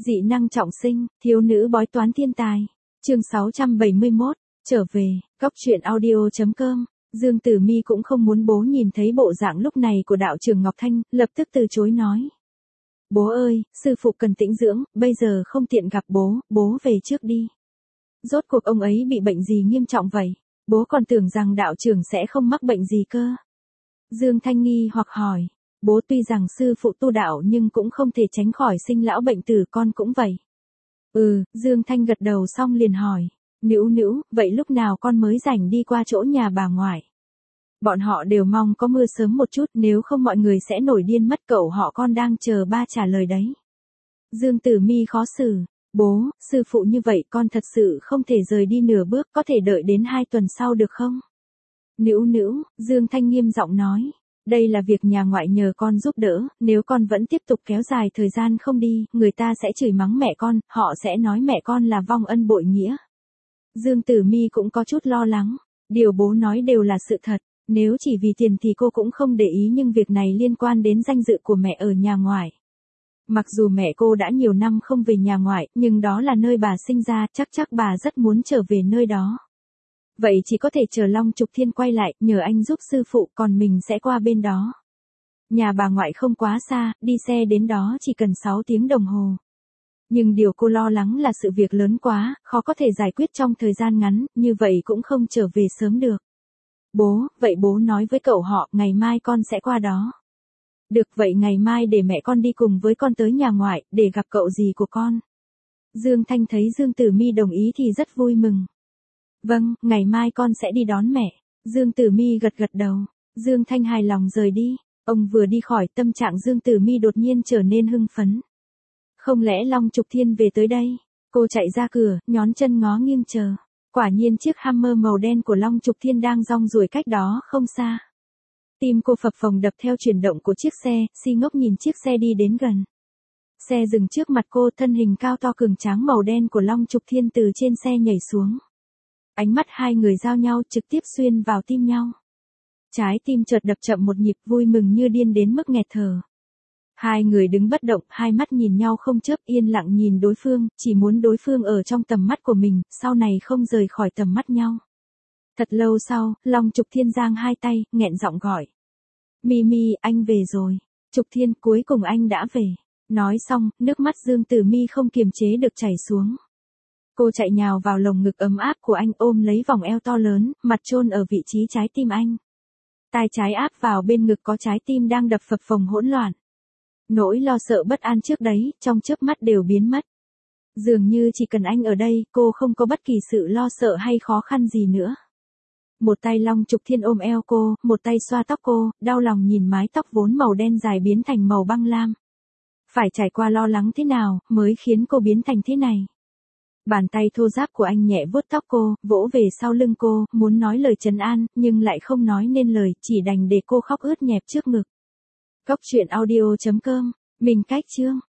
Dị năng trọng sinh, thiếu nữ bói toán thiên tài. Chương 671, trở về, góc truyện audio.com. Dương Tử Mi cũng không muốn bố nhìn thấy bộ dạng lúc này của đạo trưởng Ngọc Thanh, lập tức từ chối nói. Bố ơi, sư phụ cần tĩnh dưỡng, bây giờ không tiện gặp bố, bố về trước đi. Rốt cuộc ông ấy bị bệnh gì nghiêm trọng vậy? Bố còn tưởng rằng đạo trưởng sẽ không mắc bệnh gì cơ. Dương Thanh nghi hoặc hỏi. Bố tuy rằng sư phụ tu đạo nhưng cũng không thể tránh khỏi sinh lão bệnh tử, con cũng vậy. Dương Thanh gật đầu xong liền hỏi. Nữu, vậy lúc nào con mới rảnh đi qua chỗ nhà bà ngoại? Bọn họ đều mong có mưa sớm một chút, nếu không mọi người sẽ nổi điên mất, cậu họ con đang chờ ba trả lời đấy. Dương Tử Mi khó xử. Bố, sư phụ như vậy con thật sự không thể rời đi nửa bước, có thể đợi đến 2 tuần sau được không? Nữu, Dương Thanh nghiêm giọng nói. Đây là việc nhà ngoại nhờ con giúp đỡ, nếu con vẫn tiếp tục kéo dài thời gian không đi, người ta sẽ chửi mắng mẹ con, họ sẽ nói mẹ con là vong ân bội nghĩa. Dương Tử Mi cũng có chút lo lắng, điều bố nói đều là sự thật, nếu chỉ vì tiền thì cô cũng không để ý, nhưng việc này liên quan đến danh dự của mẹ ở nhà ngoại. Mặc dù mẹ cô đã nhiều năm không về nhà ngoại, nhưng đó là nơi bà sinh ra, chắc bà rất muốn trở về nơi đó. Vậy chỉ có thể chờ Long Trục Thiên quay lại, nhờ anh giúp sư phụ, còn mình sẽ qua bên đó. Nhà bà ngoại không quá xa, đi xe đến đó chỉ cần 6 tiếng đồng hồ. Nhưng điều cô lo lắng là sự việc lớn quá, khó có thể giải quyết trong thời gian ngắn, như vậy cũng không trở về sớm được. Bố, vậy bố nói với cậu họ, ngày mai con sẽ qua đó. Được, vậy ngày mai để mẹ con đi cùng với con tới nhà ngoại, để gặp cậu dì của con. Dương Thanh thấy Dương Tử Mi đồng ý thì rất vui mừng. Vâng, ngày mai con sẽ đi đón mẹ. Dương Tử Mi gật đầu. Dương Thanh hài lòng rời đi. Ông vừa đi khỏi, tâm trạng Dương Tử Mi đột nhiên trở nên hưng phấn. Không lẽ Long Trục Thiên về tới đây? Cô chạy ra cửa, nhón chân ngó nghiêng chờ. Quả nhiên chiếc Hammer màu đen của Long Trục Thiên đang rong ruổi cách đó không xa. Tim cô phập phồng đập theo chuyển động của chiếc xe, si ngốc nhìn chiếc xe đi đến gần. Xe dừng trước mặt cô, thân hình cao to cường tráng màu đen của Long Trục Thiên từ trên xe nhảy xuống. Ánh mắt hai người giao nhau, trực tiếp xuyên vào tim nhau. Trái tim chợt đập chậm một nhịp, vui mừng như điên đến mức nghẹt thở. Hai người đứng bất động, hai mắt nhìn nhau không chớp, yên lặng nhìn đối phương, chỉ muốn đối phương ở trong tầm mắt của mình, sau này không rời khỏi tầm mắt nhau. Thật lâu sau, Long Trục Thiên giang hai tay, nghẹn giọng gọi. Mi, anh về rồi. Trục Thiên, cuối cùng anh đã về. Nói xong, nước mắt Dương Tử Mi không kiềm chế được chảy xuống. Cô chạy nhào vào lồng ngực ấm áp của anh, ôm lấy vòng eo to lớn, mặt chôn ở vị trí trái tim anh. Tai trái áp vào bên ngực có trái tim đang đập phập phồng hỗn loạn. Nỗi lo sợ bất an trước đấy, trong chớp mắt đều biến mất. Dường như chỉ cần anh ở đây, cô không có bất kỳ sự lo sợ hay khó khăn gì nữa. Một tay Long Trục Thiên ôm eo cô, một tay xoa tóc cô, đau lòng nhìn mái tóc vốn màu đen dài biến thành màu băng lam. Phải trải qua lo lắng thế nào, mới khiến cô biến thành thế này. Bàn tay thô ráp của anh nhẹ vuốt tóc cô, vỗ về sau lưng cô, muốn nói lời trấn an, nhưng lại không nói nên lời, chỉ đành để cô khóc ướt nhẹp trước ngực. Góc truyện audio.com, mình cách chương.